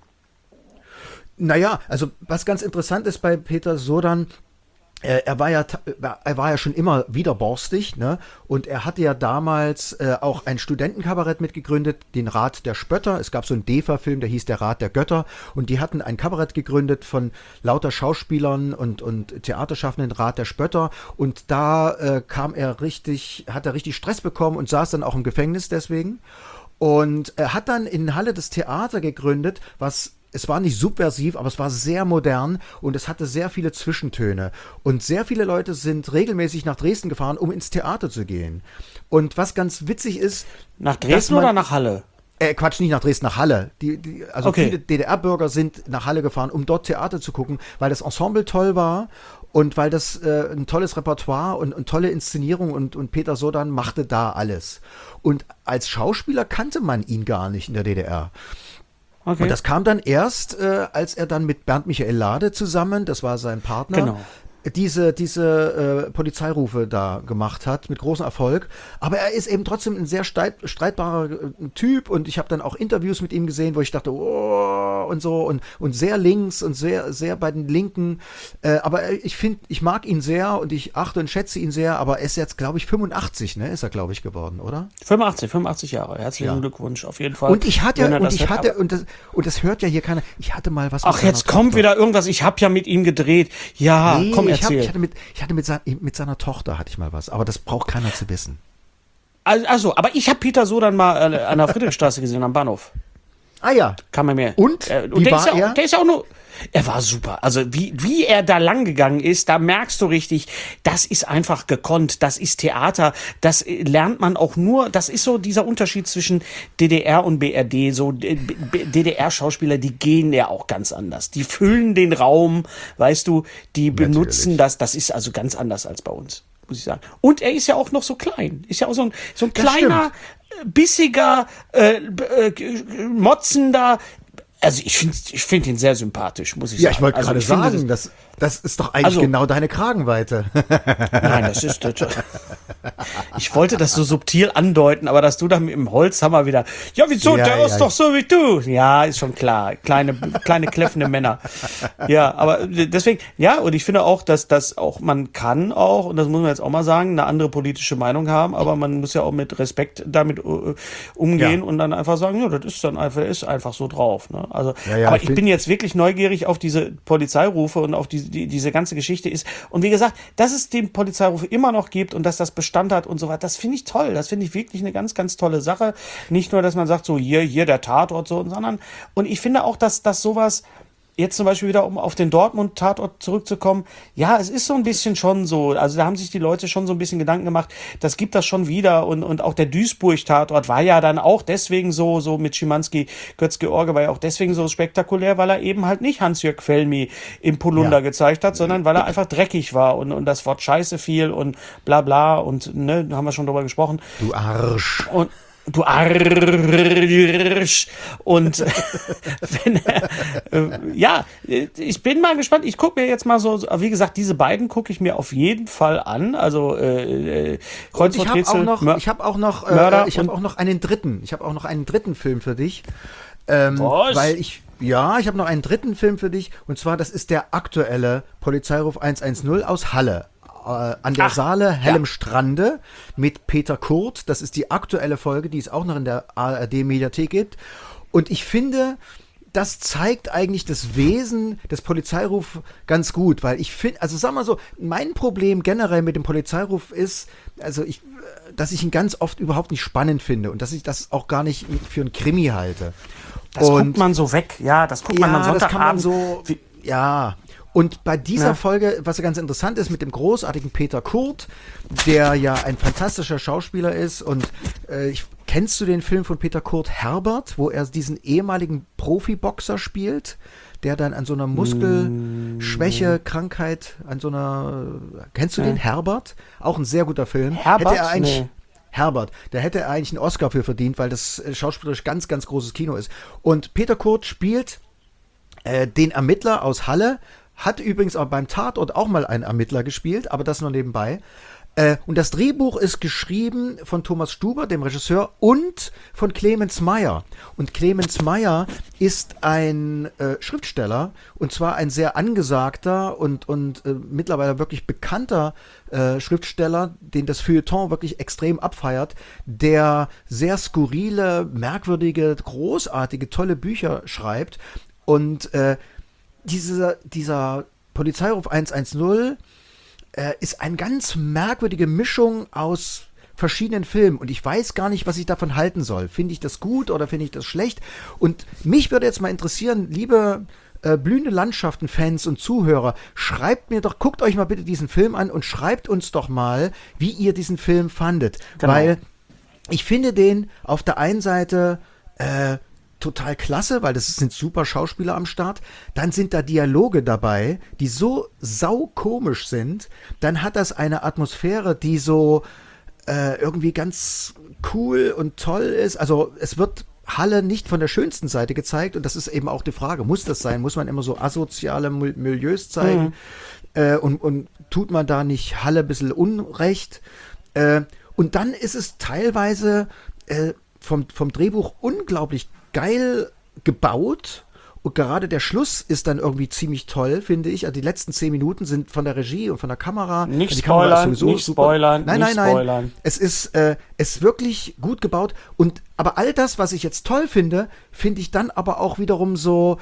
Speaker 2: Naja, also was ganz interessant ist bei Peter Sodan, äh, er war ja er war ja schon immer wieder borstig, ne? Und er hatte ja damals äh, auch ein Studentenkabarett mitgegründet, den Rat der Spötter. Es gab so einen D E F A-Film, der hieß Der Rat der Götter. Und die hatten ein Kabarett gegründet von lauter Schauspielern und, und Theaterschaffenden, Rat der Spötter. Und da äh, kam er richtig, hat er richtig Stress bekommen und saß dann auch im Gefängnis deswegen. Und er hat dann in Halle das Theater gegründet, was es war nicht subversiv, aber es war sehr modern und es hatte sehr viele Zwischentöne. Und sehr viele Leute sind regelmäßig nach Dresden gefahren, um ins Theater zu gehen. Und was ganz witzig ist...
Speaker 1: Nach Dresden man, oder nach Halle?
Speaker 2: Äh, Quatsch, nicht nach Dresden, nach Halle. Die, die, also okay. Viele D D R-Bürger sind nach Halle gefahren, um dort Theater zu gucken, weil das Ensemble toll war und weil das äh, ein tolles Repertoire und, und tolle Inszenierung und, und Peter Sodan machte da alles. Und als Schauspieler kannte man ihn gar nicht in der D D R. Okay. Und das kam dann erst, äh, als er dann mit Bernd Michael Lade zusammen, das war sein Partner, genau. diese, diese äh, Polizeirufe da gemacht hat, mit großem Erfolg. Aber er ist eben trotzdem ein sehr streit, streitbarer äh, Typ und ich habe dann auch Interviews mit ihm gesehen, wo ich dachte, oh, und so und, und sehr links und sehr, sehr bei den Linken. Äh, aber ich finde, ich mag ihn sehr und ich achte und schätze ihn sehr, aber er ist jetzt, glaube ich, fünfundachtzig, ne, ist er, glaube ich, geworden, oder?
Speaker 1: fünfundachtzig, fünfundachtzig Jahre. Herzlichen ja. Glückwunsch, auf jeden Fall.
Speaker 2: Und ich hatte, und ich hatte, und das, und das hört ja hier keiner, ich hatte mal was.
Speaker 1: Ach, jetzt kommt Tochter. Wieder irgendwas, ich habe ja mit ihm gedreht. Ja, nee, komm,
Speaker 2: ich, hab, ich hatte mit, ich hatte mit, sein, mit seiner Tochter hatte ich mal was, aber das braucht keiner zu wissen.
Speaker 1: Also, aber ich habe Peter Sodan mal äh, an der Friedrichstraße gesehen, am Bahnhof.
Speaker 2: Ah ja.
Speaker 1: Kann man mehr.
Speaker 2: Und?
Speaker 1: Äh, und
Speaker 2: wie
Speaker 1: der
Speaker 2: war
Speaker 1: ist ja,
Speaker 2: er?
Speaker 1: Der ist ja auch nur... Er war super. Also wie, wie er da lang gegangen ist, da merkst du richtig, das ist einfach gekonnt, das ist Theater, das lernt man auch nur, das ist so dieser Unterschied zwischen D D R und B R D, so D D R-Schauspieler, die gehen ja auch ganz anders, die füllen den Raum, weißt du, die benutzen Natürlich. das, das ist also ganz anders als bei uns, muss ich sagen. Und er ist ja auch noch so klein, ist ja auch so ein, so ein kleiner, bissiger, äh, äh, motzender. Also ich finde ich find ihn sehr sympathisch, muss ich
Speaker 2: ja,
Speaker 1: sagen.
Speaker 2: Ja, ich wollte
Speaker 1: also
Speaker 2: gerade sagen, das, das ist doch eigentlich also, genau deine Kragenweite.
Speaker 1: Nein, das ist... Das, Ich wollte das so subtil andeuten, aber dass du da mit dem Holzhammer wieder, ja, wieso,
Speaker 2: Ja,
Speaker 1: der
Speaker 2: ja,
Speaker 1: ist doch so wie du. Ja, ist schon klar. Kleine, kleine kläffende Männer. Ja, aber deswegen, ja, und ich finde auch, dass das auch, man kann auch, und das muss man jetzt auch mal sagen, eine andere politische Meinung haben, aber man muss ja auch mit Respekt damit uh, umgehen
Speaker 2: Ja.
Speaker 1: und dann einfach sagen, ja, das ist dann einfach, ist einfach so drauf. Ne? Also,
Speaker 2: Ja, ja,
Speaker 1: aber
Speaker 2: ich
Speaker 1: ich
Speaker 2: bin-
Speaker 1: bin jetzt wirklich neugierig auf diese Polizeirufe und auf die, die, diese ganze Geschichte ist. Und wie gesagt, dass es den Polizeiruf immer noch gibt und dass das Bestand hat und so weiter, das finde ich toll. Das finde ich wirklich eine ganz, ganz tolle Sache. Nicht nur, dass man sagt, so hier, hier der Tatort, so, sondern, und ich finde auch, dass, dass sowas, jetzt zum Beispiel wieder, um auf den Dortmund-Tatort zurückzukommen, ja, es ist so ein bisschen schon so, also da haben sich die Leute schon so ein bisschen Gedanken gemacht, das gibt das schon wieder und, und auch der Duisburg-Tatort war ja dann auch deswegen so, so mit Schimanski, Götz-George war ja auch deswegen so spektakulär, weil er eben halt nicht Hans-Jörg Felmi im Polunder
Speaker 2: Ja.
Speaker 1: gezeigt hat, sondern weil er einfach dreckig war und, und das Wort Scheiße fiel und bla bla und, ne, da haben wir schon drüber gesprochen.
Speaker 2: Du Arsch.
Speaker 1: Und du Arsch. Und wenn, äh, ja, ich bin mal gespannt. Ich gucke mir jetzt mal so, wie gesagt, diese beiden gucke ich mir auf jeden Fall an. Also äh,
Speaker 2: Und ich habe auch
Speaker 1: Kreuzworträtsel,
Speaker 2: noch,
Speaker 1: Mör-
Speaker 2: ich habe auch noch,
Speaker 1: Mörder
Speaker 2: äh, ich habe
Speaker 1: und-
Speaker 2: auch noch einen dritten. Ich habe auch noch einen dritten Film für dich. Ähm,
Speaker 1: Was?
Speaker 2: Weil ich, ja, ich habe noch einen dritten Film für dich. Und zwar, das ist der aktuelle Polizeiruf hundertzehn aus Halle. Äh, an der
Speaker 1: Ach,
Speaker 2: Saale, hellem
Speaker 1: ja.
Speaker 2: Strande mit Peter Kurt. Das ist die aktuelle Folge, die es auch noch in der A R D-Mediathek gibt. Und ich finde, das zeigt eigentlich das Wesen des Polizeirufs ganz gut, weil ich finde, also sag mal so, mein Problem generell mit dem Polizeiruf ist, also ich, dass ich ihn ganz oft überhaupt nicht spannend finde und dass ich das auch gar nicht für einen Krimi halte.
Speaker 1: das
Speaker 2: und
Speaker 1: guckt man so weg. Ja, das guckt man
Speaker 2: ja,
Speaker 1: am
Speaker 2: das kann man
Speaker 1: Sonntagabend.
Speaker 2: so, ja. Und bei dieser
Speaker 1: Ja.
Speaker 2: Folge, was ja ganz interessant ist, mit dem großartigen Peter Kurt, der ja ein fantastischer Schauspieler ist. Und äh, ich, kennst du den Film von Peter Kurt, Herbert, wo er diesen ehemaligen Profiboxer spielt, der dann an so einer Muskelschwäche, Krankheit, an so einer, kennst du
Speaker 1: Nee.
Speaker 2: den, Herbert? Auch ein sehr guter Film.
Speaker 1: Herbert?
Speaker 2: Hätte er eigentlich,
Speaker 1: Nee.
Speaker 2: Herbert, da hätte er eigentlich einen Oscar für verdient, weil das äh, schauspielerisch ganz, ganz großes Kino ist. Und Peter Kurt spielt äh, den Ermittler aus Halle, hat übrigens auch beim Tatort auch mal einen Ermittler gespielt, aber das nur nebenbei. Äh, und das Drehbuch ist geschrieben von Thomas Stuber, dem Regisseur, und von Clemens Meyer. Und Clemens Meyer ist ein äh, Schriftsteller, und zwar ein sehr angesagter und, und äh, mittlerweile wirklich bekannter äh, Schriftsteller, den das Feuilleton wirklich extrem abfeiert, der sehr skurrile, merkwürdige, großartige, tolle Bücher schreibt. Und äh, Dieser, dieser Polizeiruf hundertzehn äh, ist eine ganz merkwürdige Mischung aus verschiedenen Filmen und ich weiß gar nicht, was ich davon halten soll. Finde ich das gut oder finde ich das schlecht? Und mich würde jetzt mal interessieren, liebe äh, blühende Landschaften-Fans und Zuhörer, schreibt mir doch, guckt euch mal bitte diesen Film an und schreibt uns doch mal, wie ihr diesen Film fandet.
Speaker 1: Genau.
Speaker 2: Weil ich finde den auf der einen Seite äh, total klasse, weil das sind super Schauspieler am Start. Dann sind da Dialoge dabei, die so saukomisch sind. Dann hat das eine Atmosphäre, die so äh, irgendwie ganz cool und toll ist. Also es wird Halle nicht von der schönsten Seite gezeigt und das ist eben auch die Frage, muss das sein? Muss man immer so asoziale Mil- Milieus zeigen? Mhm. Äh, und, und tut man da nicht Halle ein bisschen Unrecht? Äh, und dann ist es teilweise äh, vom, vom Drehbuch unglaublich geil gebaut und gerade der Schluss ist dann irgendwie ziemlich toll, finde ich. Also die letzten zehn Minuten sind von der Regie und von der Kamera.
Speaker 1: Nicht
Speaker 2: die Kamera
Speaker 1: spoilern,
Speaker 2: ist sowieso
Speaker 1: nicht
Speaker 2: super.
Speaker 1: spoilern,
Speaker 2: nein,
Speaker 1: nicht
Speaker 2: nein, nein.
Speaker 1: spoilern.
Speaker 2: Es ist, äh, es ist wirklich gut gebaut und aber all das, was ich jetzt toll finde, finde ich dann aber auch wiederum so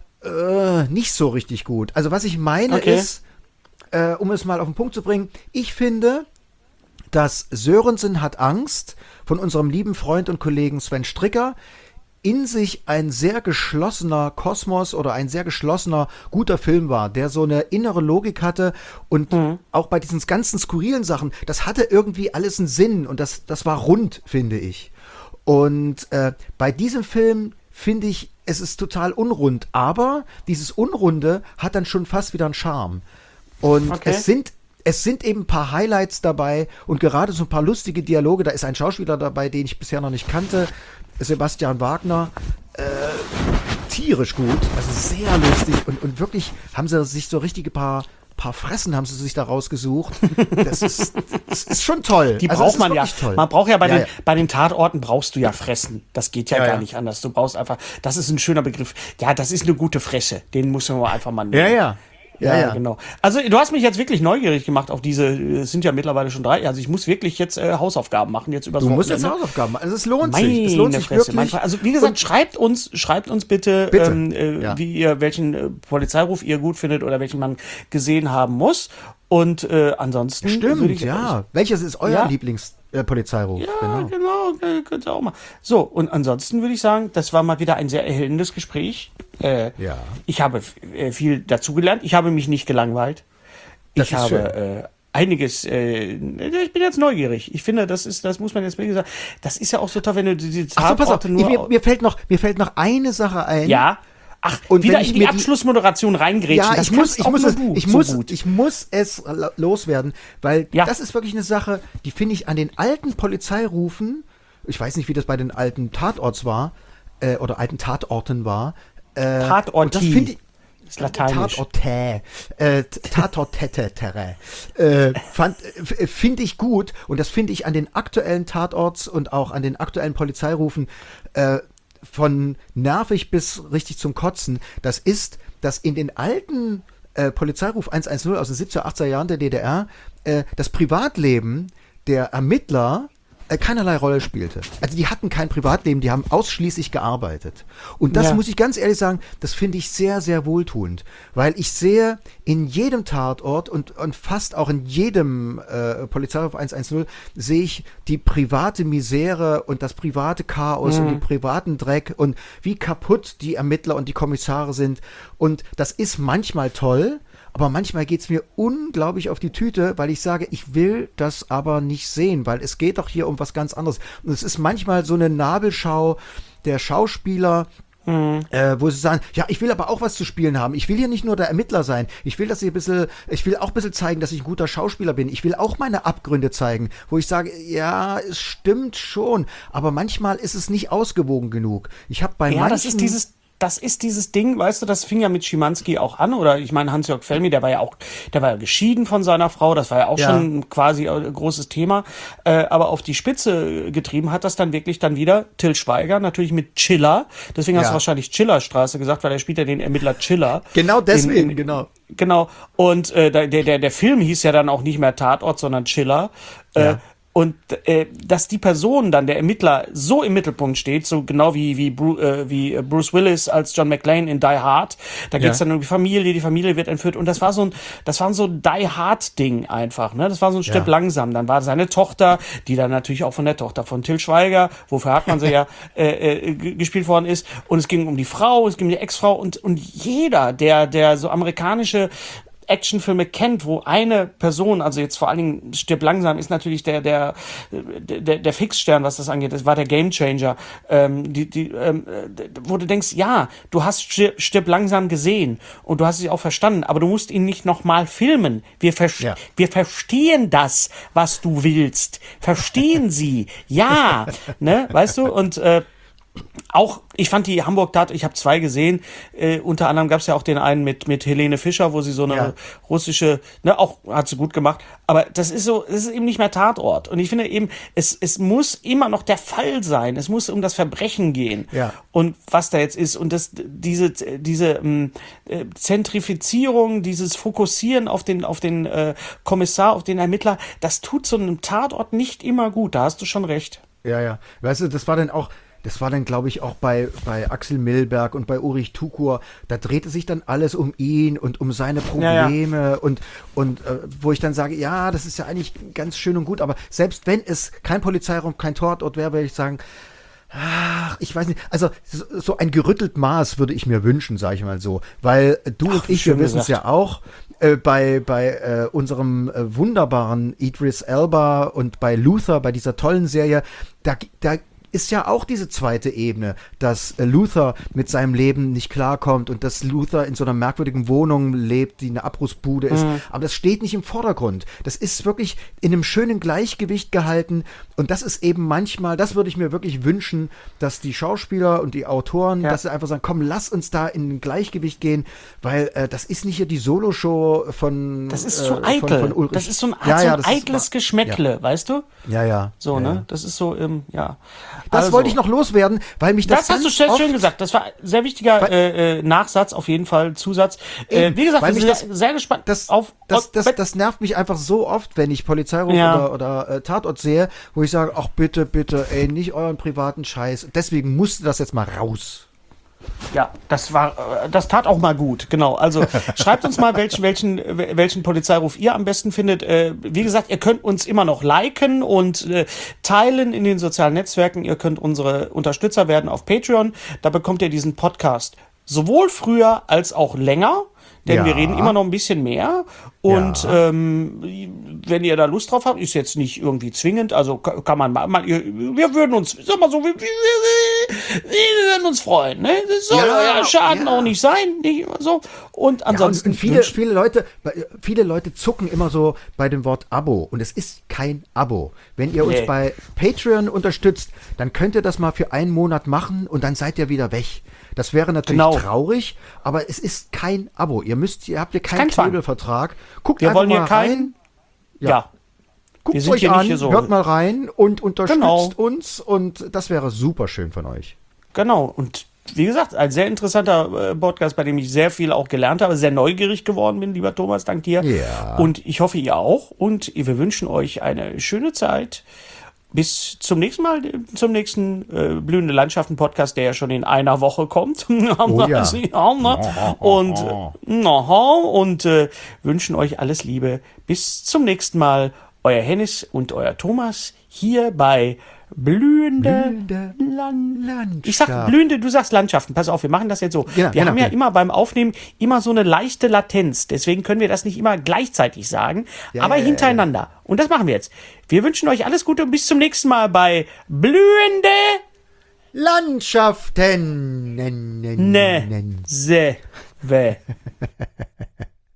Speaker 2: äh, nicht so richtig gut. Also was ich meine
Speaker 1: Okay.
Speaker 2: ist, äh, um es mal auf den Punkt zu bringen, ich finde, dass Sörensen hat Angst von unserem lieben Freund und Kollegen Sven Stricker in sich ein sehr geschlossener Kosmos oder ein sehr geschlossener, guter Film war, der so eine innere Logik hatte und mhm. auch bei diesen ganzen skurrilen Sachen, das hatte irgendwie alles einen Sinn und das, das war rund, finde ich. Und äh, bei diesem Film finde ich, es ist total unrund, aber dieses Unrunde hat dann schon fast wieder einen Charme. Und okay. es sind Es sind eben ein paar Highlights dabei und gerade so ein paar lustige Dialoge. Da ist ein Schauspieler dabei, den ich bisher noch nicht kannte, Sebastian Wagner. Äh, tierisch gut, also sehr lustig und, und wirklich haben sie sich so richtige paar paar Fressen haben sie sich da rausgesucht. Das ist, das ist schon toll.
Speaker 1: Die
Speaker 2: also
Speaker 1: braucht man ja.
Speaker 2: Toll.
Speaker 1: Man braucht ja bei,
Speaker 2: ja,
Speaker 1: den,
Speaker 2: ja.
Speaker 1: bei den Tatorten brauchst du ja Fressen. Das geht ja, ja gar
Speaker 2: ja.
Speaker 1: nicht anders. Du brauchst einfach, das ist ein schöner Begriff. Ja, das ist eine gute Fresse. Den muss man einfach mal nehmen.
Speaker 2: Ja, ja.
Speaker 1: Ja, ja, genau. Also du hast mich jetzt wirklich neugierig gemacht auf diese, es sind ja mittlerweile schon drei, also ich muss wirklich jetzt äh, Hausaufgaben machen, jetzt übers
Speaker 2: Du musst
Speaker 1: Wochenende.
Speaker 2: jetzt Hausaufgaben machen, also es lohnt
Speaker 1: Meine
Speaker 2: sich, es lohnt sich
Speaker 1: Fresse,
Speaker 2: wirklich.
Speaker 1: Also wie gesagt, und schreibt uns, schreibt uns bitte,
Speaker 2: bitte.
Speaker 1: Ähm, äh,
Speaker 2: ja.
Speaker 1: wie ihr, welchen äh, Polizeiruf ihr gut findet oder welchen man gesehen haben muss und äh, ansonsten
Speaker 2: Stimmt,
Speaker 1: würde ich,
Speaker 2: ja. Ich, Welches ist euer
Speaker 1: ja.
Speaker 2: Lieblings äh, Polizeiruf?
Speaker 1: Ja,
Speaker 2: genau.
Speaker 1: genau, könnt ihr auch mal. So, und ansonsten würde ich sagen, das war mal wieder ein sehr erhellendes Gespräch. Äh,
Speaker 2: ja.
Speaker 1: Ich habe äh, viel dazugelernt. Ich habe mich nicht gelangweilt.
Speaker 2: Das
Speaker 1: ich
Speaker 2: ist
Speaker 1: habe
Speaker 2: schön.
Speaker 1: Äh, einiges, äh, ich bin jetzt neugierig. Ich finde, das ist, das muss man jetzt wirklich sagen. Das ist ja auch so toll, wenn du die
Speaker 2: Ach so, pass auf,
Speaker 1: Tatorte nur...
Speaker 2: mir, mir, fällt noch, mir fällt noch eine Sache ein.
Speaker 1: Ja. Ach,
Speaker 2: und
Speaker 1: wieder
Speaker 2: wenn ich
Speaker 1: in die
Speaker 2: mir die-
Speaker 1: Abschlussmoderation reingrätschen.
Speaker 2: Ja,
Speaker 1: das
Speaker 2: ich muss,
Speaker 1: kannst
Speaker 2: ich
Speaker 1: auch
Speaker 2: muss,
Speaker 1: nur
Speaker 2: es,
Speaker 1: du
Speaker 2: ich
Speaker 1: so
Speaker 2: muss,
Speaker 1: gut.
Speaker 2: ich muss es loswerden, weil
Speaker 1: Ja.
Speaker 2: das ist wirklich eine Sache, die finde ich an den alten Polizeirufen, ich weiß nicht, wie das bei den alten Tatorts war, äh, oder alten Tatorten war. Äh,
Speaker 1: Tatorti.
Speaker 2: und das finde ich,
Speaker 1: Das ist lateinisch.
Speaker 2: Tatorte, äh, Tatortete, äh, fand, äh, finde ich gut und das finde ich an den aktuellen Tatorts und auch an den aktuellen Polizeirufen äh, von nervig bis richtig zum Kotzen. Das ist, dass in den alten äh, Polizeiruf hundertzehn aus den siebziger, achtziger Jahren der D D R äh, das Privatleben der Ermittler äh, keinerlei Rolle spielte. Also die hatten kein Privatleben, die haben ausschließlich gearbeitet. Und das
Speaker 1: Ja.
Speaker 2: muss ich ganz ehrlich sagen, das finde ich sehr, sehr wohltuend. Weil ich sehe in jedem Tatort und, und fast auch in jedem äh, Polizeiruf hundertzehn sehe ich die private Misere und das private Chaos
Speaker 1: Mhm.
Speaker 2: und den privaten Dreck und wie kaputt die Ermittler und die Kommissare sind. Und das ist manchmal toll, aber manchmal geht es mir unglaublich auf die Tüte, weil ich sage, ich will das aber nicht sehen, weil es geht doch hier um was ganz anderes. Und es ist manchmal so eine Nabelschau der Schauspieler, mhm. äh, wo sie sagen, ja, ich will aber auch was zu spielen haben. Ich will hier nicht nur der Ermittler sein. Ich will, dass ich ein bisschen, ich will auch ein bisschen zeigen, dass ich ein guter Schauspieler bin. Ich will auch meine Abgründe zeigen, wo ich sage, ja, es stimmt schon, aber manchmal ist es nicht ausgewogen genug. Ich habe bei
Speaker 1: Ja,
Speaker 2: manchen...
Speaker 1: das ist dieses Das ist dieses Ding, weißt du, das fing ja mit Schimanski auch an, oder ich meine, Hans-Jörg Fellmy, der war ja auch, der war ja geschieden von seiner Frau, das war ja auch
Speaker 2: Ja.
Speaker 1: schon quasi ein großes Thema, äh, aber auf die Spitze getrieben hat das dann wirklich dann wieder Till Schweiger, natürlich mit Chiller, deswegen hast
Speaker 2: Ja.
Speaker 1: du wahrscheinlich Chillerstraße gesagt, weil er spielt ja den Ermittler Chiller.
Speaker 2: Genau deswegen,
Speaker 1: in, in,
Speaker 2: genau.
Speaker 1: Genau, und äh, der, der, der Film hieß ja dann auch nicht mehr Tatort, sondern Chiller. Äh,
Speaker 2: Ja.
Speaker 1: Und äh, dass die Person dann, der Ermittler, so im Mittelpunkt steht, so genau wie wie, Bru äh, wie Bruce Willis als John McClane in Die Hard, da geht's
Speaker 2: Ja.
Speaker 1: dann um die Familie, die Familie wird entführt und das war so ein, das war so ein Die Hard Ding einfach, ne? Das war so ein Stück
Speaker 2: Ja.
Speaker 1: langsam. Dann war seine Tochter, die dann natürlich auch von der Tochter von Till Schweiger, wofür hat man sie ja äh, äh, g- gespielt worden ist. Und es ging um die Frau, es ging um die Ex-Frau und und jeder, der der so amerikanische Actionfilme kennt, wo eine Person, also jetzt vor allen Dingen Stirb langsam, ist natürlich der der der, der Fixstern, was das angeht. Das war der Gamechanger. Ähm, die, die, ähm, wo du denkst, ja, du hast Stirb, Stirb langsam gesehen und du hast es auch verstanden, aber du musst ihn nicht nochmal filmen. Wir, ver
Speaker 2: Ja.
Speaker 1: wir verstehen das, was du willst. Verstehen Sie. Ja. Ne, weißt du? Und äh, auch, ich fand die Hamburg-Tat, ich habe zwei gesehen, äh, unter anderem gab es ja auch den einen mit mit Helene Fischer, wo sie so eine
Speaker 2: Ja.
Speaker 1: russische, ne, auch hat sie gut gemacht, aber das ist so, das ist eben nicht mehr Tatort und ich finde eben, es es muss immer noch der Fall sein, es muss um das Verbrechen gehen
Speaker 2: Ja.
Speaker 1: und was da jetzt ist und das diese diese ähm, äh, Zentrifizierung, dieses Fokussieren auf den auf den äh, Kommissar, auf den Ermittler, das tut so einem Tatort nicht immer gut, da hast du schon recht.
Speaker 2: Ja, ja. Weißt du, das war dann auch, das war dann, glaube ich, auch bei, bei Axel Milberg und bei Ulrich Tukur. Da drehte sich dann alles um ihn und um seine Probleme
Speaker 1: Ja, ja.
Speaker 2: und, und äh, wo ich dann sage, ja, das ist ja eigentlich ganz schön und gut, aber selbst wenn es kein Polizeiraum, kein Tatort wäre, würde ich sagen, ach, ich weiß nicht, also so, so ein gerüttelt Maß würde ich mir wünschen, sage ich mal so, weil du
Speaker 1: Ach,
Speaker 2: und ich,
Speaker 1: schön
Speaker 2: wir wissen es
Speaker 1: gesagt.
Speaker 2: ja auch, äh, bei, bei äh, unserem äh, wunderbaren Idris Elba und bei Luther, bei dieser tollen Serie, da, da ist ja auch diese zweite Ebene, dass äh, Luther mit seinem Leben nicht klarkommt und dass Luther in so einer merkwürdigen Wohnung lebt, die eine Abrissbude ist. Mhm. Aber das steht nicht im Vordergrund. Das ist wirklich in einem schönen Gleichgewicht gehalten. Und das ist eben manchmal, das würde ich mir wirklich wünschen, dass die Schauspieler und die Autoren, ja. dass sie einfach sagen, komm, lass uns da in ein Gleichgewicht gehen, weil äh, das ist nicht hier die Soloshow von
Speaker 1: Das ist
Speaker 2: äh,
Speaker 1: zu eitel.
Speaker 2: Von, von Ulrich.
Speaker 1: Das ist so ein,
Speaker 2: ja,
Speaker 1: so
Speaker 2: ja,
Speaker 1: ein eitles
Speaker 2: ist,
Speaker 1: Geschmäckle,
Speaker 2: ja.
Speaker 1: weißt du?
Speaker 2: Ja, ja.
Speaker 1: So,
Speaker 2: ja,
Speaker 1: ne?
Speaker 2: ja.
Speaker 1: Das ist so, ähm, ja.
Speaker 2: Das
Speaker 1: also,
Speaker 2: wollte ich noch loswerden, weil mich das
Speaker 1: Das hast du schön, schön gesagt. Das war ein sehr wichtiger weil, äh, Nachsatz, auf jeden Fall, Zusatz. Äh, wie gesagt, wir sind das, sehr gespannt
Speaker 2: das,
Speaker 1: auf...
Speaker 2: Das, das, das, das nervt mich einfach so oft, wenn ich Polizeiruf ja. oder, oder äh, Tatort sehe, wo ich sage, ach bitte, bitte, ey, nicht euren privaten Scheiß. Deswegen musste das jetzt mal raus.
Speaker 1: Ja, das war, das tat auch mal gut, genau. Also schreibt uns mal, welchen, welchen, welchen Polizeiruf ihr am besten findet. Äh, wie gesagt, ihr könnt uns immer noch liken und äh, teilen in den sozialen Netzwerken. Ihr könnt unsere Unterstützer werden auf Patreon. Da bekommt ihr diesen Podcast sowohl früher als auch länger. Denn ja. wir reden immer noch ein bisschen mehr. Und ja. ähm, wenn ihr da Lust drauf habt, ist jetzt nicht irgendwie zwingend. Also kann man mal, mal wir würden uns, sag mal so, wir, wir, wir, wir würden uns freuen. Ne? Das soll ja, ja Schaden ja. auch nicht sein. Nicht immer so. Und ansonsten.
Speaker 2: Ja, und viele, viele, Leute, viele Leute zucken immer so bei dem Wort Abo. Und es ist kein Abo. Wenn ihr uns nee. bei Patreon unterstützt, dann könnt ihr das mal für einen Monat machen und dann seid ihr wieder weg. Das wäre natürlich genau. traurig, aber es ist kein Abo. Ihr müsst, ihr habt hier keinen kein Knebelvertrag. Guckt
Speaker 1: wir
Speaker 2: einfach
Speaker 1: wollen
Speaker 2: mal
Speaker 1: hier kein,
Speaker 2: rein.
Speaker 1: Ja. ja.
Speaker 2: Guckt es euch an, so. hört mal rein und unterstützt genau. uns und das wäre super schön von euch.
Speaker 1: Genau. Und wie gesagt, ein sehr interessanter äh, Podcast, bei dem ich sehr viel auch gelernt habe, sehr neugierig geworden bin, lieber Thomas, dank dir.
Speaker 2: Ja.
Speaker 1: Und ich hoffe, ihr auch. Und wir wünschen euch eine schöne Zeit. Bis zum nächsten Mal, zum nächsten äh, Blühende Landschaften Podcast, der ja schon in einer Woche kommt.
Speaker 2: Oh ja.
Speaker 1: Und, äh, und äh, wünschen euch alles Liebe. Bis zum nächsten Mal. Euer Hennis und euer Thomas hier bei Blühende, blühende Landschaft. Ich sag blühende, du sagst Landschaften. Pass auf, wir machen das jetzt so. Ja, wir genau, haben ja okay. immer beim Aufnehmen immer so eine leichte Latenz. Deswegen können wir das nicht immer gleichzeitig sagen, ja, aber ja, hintereinander. Ja, ja. Und das machen wir jetzt. Wir wünschen euch alles Gute und bis zum nächsten Mal bei Blühende
Speaker 2: Landschaften.
Speaker 1: Ne, se, we.